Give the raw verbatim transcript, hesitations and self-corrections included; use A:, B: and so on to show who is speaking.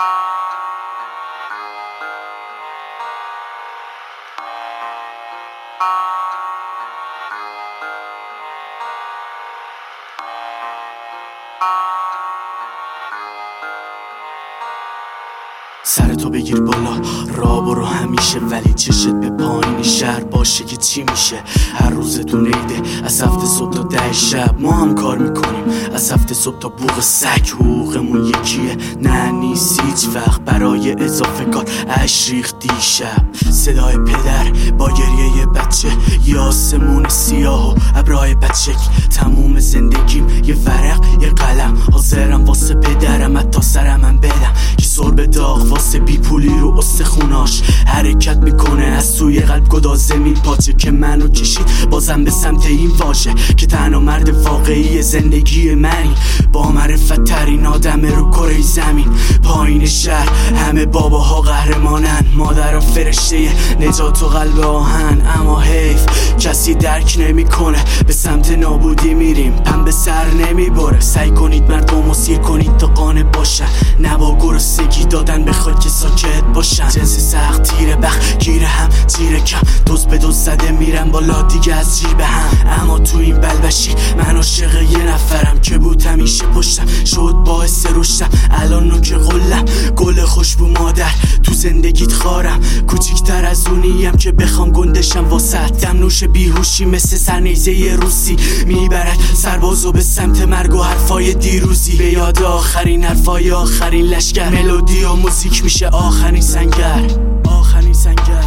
A: سرتو بگیر بالا را برو همیشه، ولی چشت به پایین شهر باشه که چی میشه. هر روزتون عیده، از هفته صبح تا ده شب ما هم کار میکنیم، از هفته صبح تا بوق سگ حقوقمون یکیه. نه نیست هیچ وقت برای اضافه کار، اش ریخت دیشب صدای پدر با گریه بچه، یه آسمون سیاه و ابرهای بچک. تموم زندگیم یه ورق یه قلم، حاضرم واسه پدرم حتی سرمم بدم که سر به داغ واسه بی پولی رو استخوناش حرکت میکنه از سوی قلب گدازه میپاچه که منو کشید بازم به سمت این واژه که تنها مرد واقعی زندگی منی، با معرفت ترین آدم رو کره زمین. پایین شهر همه باباها قهرمانن، مادرها فرشته نجات و قلب آهن، اما حیف کسی درک نمیکنه به سمت نابودی میریم، پن به سر نمیبره. سعی کنید مردم و سیر کنید تا قانع باشن، نبا گرسنگی دادن بخواد که ساکت باشن. جنس سخت تیره بخ گیره هم تیره کم، دوز به دوز زده میرم بالا دیگه از جیب به هم. اما تو این بلبشی من عاشق یه نفرم که بود همیشه پشتم، شد باعث رشدم الان نوک قلم. گل خوشبو مادر تو زندگیت خارم، کوچیکتر از اونیم که بخوام گندشم واسط. دم نوش بیهوشی مثل سرنیزه روسی میبرد سربازو به سمت مرگ و حرفای دیروزی، به یاد آخرین حرفای آخرین لشگر. ملودی و موزیک میشه آخرین سنگر، آخرین سنگر.